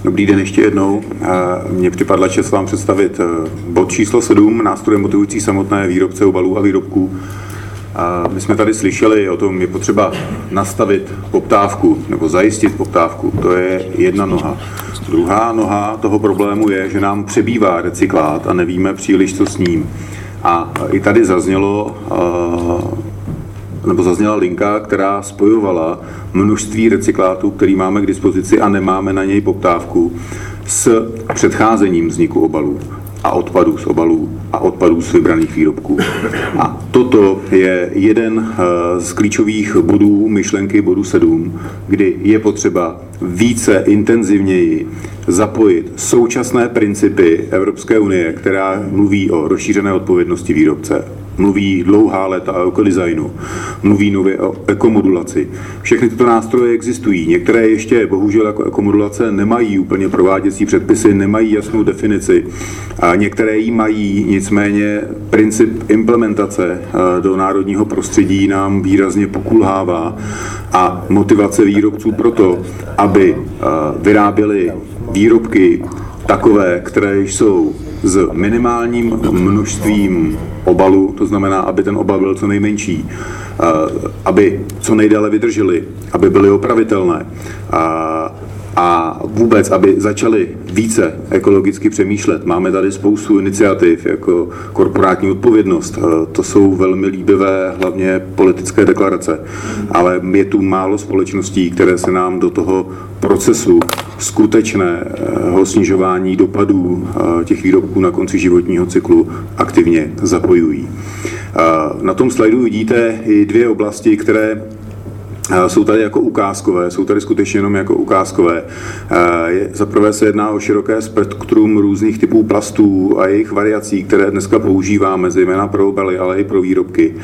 Dobrý den ještě jednou. Mně připadla čest vám představit bod číslo 7, nástroje motivující samotné výrobce obalů a výrobků. My jsme tady slyšeli o tom, je potřeba nastavit poptávku nebo zajistit poptávku. To je jedna noha. Druhá noha toho problému je, že nám přebývá recyklát a nevíme příliš, co s ním. A i tady zazněla linka, která spojovala množství recyklátů, který máme k dispozici a nemáme na něj poptávku, s předcházením vzniku obalů a odpadů z obalů a odpadů z vybraných výrobků. A toto je jeden z klíčových bodů myšlenky bodu 7, kdy je potřeba více intenzivněji zapojit současné principy Evropské unie, která mluví o rozšířené odpovědnosti výrobce, mluví dlouhá léta o ekodesignu, mluví nově o ekomodulaci. Všechny tyto nástroje existují. Některé ještě bohužel jako ekomodulace nemají úplně prováděcí předpisy, nemají jasnou definici. A některé ji mají, nicméně princip implementace do národního prostředí nám výrazně pokulhává a motivace výrobců proto, aby vyráběli výrobky takové, které jsou s minimálním množstvím obalu, to znamená, aby ten obal byl co nejmenší, aby co nejdéle vydrželi, aby byly opravitelné a vůbec, aby začali více ekologicky přemýšlet. Máme tady spoustu iniciativ, jako korporátní odpovědnost. To jsou velmi líbivé, hlavně politické deklarace. Ale je tu málo společností, které se nám do toho procesu skutečného snižování dopadů těch výrobků na konci životního cyklu aktivně zapojují. Na tom slajdu vidíte i dvě oblasti, které jsou tady jako ukázkové, jsou tady skutečně jenom jako ukázkové. Za prvé se jedná o široké spektrum různých typů plastů a jejich variací, které dneska používáme, zejména pro obaly, ale i pro výrobky.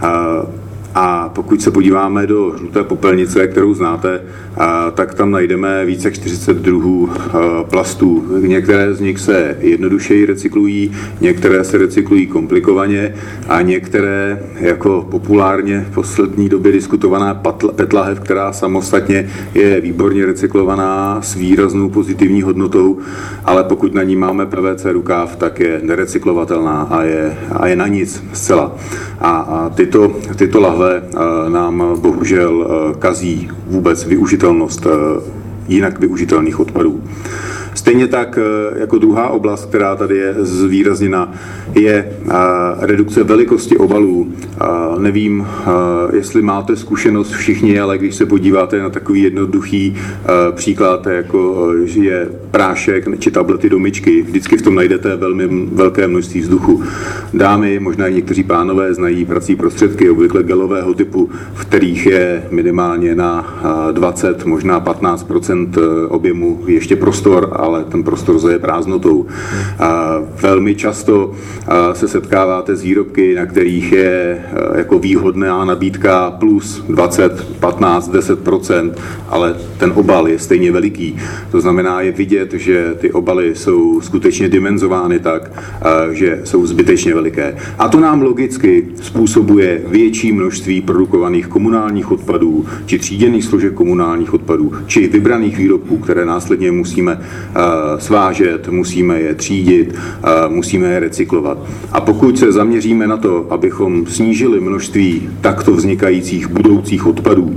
A pokud se podíváme do žluté popelnice, kterou znáte, tak tam najdeme více jak 40 druhů plastů. Některé z nich se jednodušeji recyklují, některé se recyklují komplikovaně a některé, jako populárně v poslední době diskutovaná petlahev, která samostatně je výborně recyklovaná s výraznou pozitivní hodnotou, ale pokud na ní máme PVC rukáv, tak je nerecyklovatelná a je na nic zcela. A tyto lahve nám bohužel kazí vůbec využitelnost jinak využitelných odpadů. Stejně tak jako druhá oblast, která tady je zvýrazněna, je redukce velikosti obalů. Nevím, jestli máte zkušenost všichni, ale když se podíváte na takový jednoduchý příklad, jako je prášek či tablety do myčky, vždycky v tom najdete velmi velké množství vzduchu. Dámy, možná i někteří pánové znají prací prostředky, obvykle gelového typu, v kterých je minimálně na 20, možná 15% objemu ještě prostor, ale ten prostor zaje prázdnotou. Velmi často se setkáváte s výrobky, na kterých je jako výhodná nabídka plus 20, 15, 10%, ale ten obal je stejně veliký. To znamená, je vidět, že ty obaly jsou skutečně dimenzovány tak, že jsou zbytečně veliké. A to nám logicky způsobuje větší množství produkovaných komunálních odpadů, či tříděných složek komunálních odpadů, či vybraných výrobků, které následně musíme svážet, musíme je třídit, musíme je recyklovat. A pokud se zaměříme na to, abychom snížili množství takto vznikajících budoucích odpadů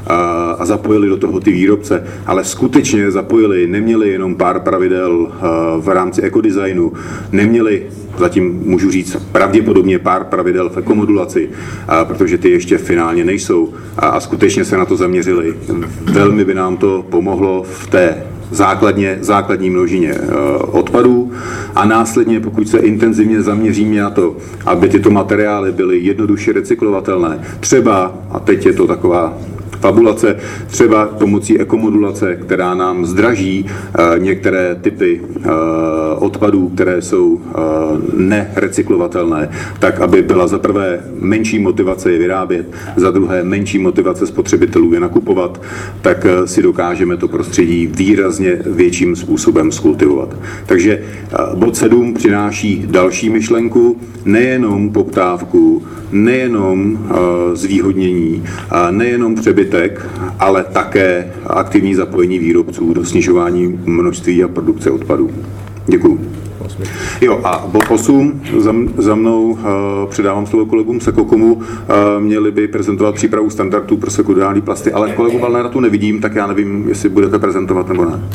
a zapojili do toho ty výrobce, ale skutečně zapojili, neměli jenom pár pravidel v rámci ekodesignu, neměli, zatím můžu říct, pravděpodobně pár pravidel v ekomodulaci, protože ty ještě finálně nejsou a skutečně se na to zaměřili. Velmi by nám to pomohlo v té základní množině odpadů a následně, pokud se intenzivně zaměříme na to, aby tyto materiály byly jednoduše recyklovatelné, třeba, a teď je to taková fabulace, třeba pomocí ekomodulace, která nám zdraží některé typy odpadů, které jsou nerecyklovatelné, tak aby byla za prvé menší motivace je vyrábět, za druhé menší motivace spotřebitelů je nakupovat, tak si dokážeme to prostředí výrazně větším způsobem skultivovat. Takže bod 7 přináší další myšlenku, nejenom poptávku, nejenom zvýhodnění, nejenom přebytek přebytek, ale také aktivní zapojení výrobců do snižování množství a produkce odpadů. Děkuju. Jo, a bod 8, za mnou předávám slovo kolegům Sekokomu, měli by prezentovat přípravu standardů pro sekundární plasty, ale kolegu Valnera tu nevidím, tak já nevím, jestli budete prezentovat nebo ne.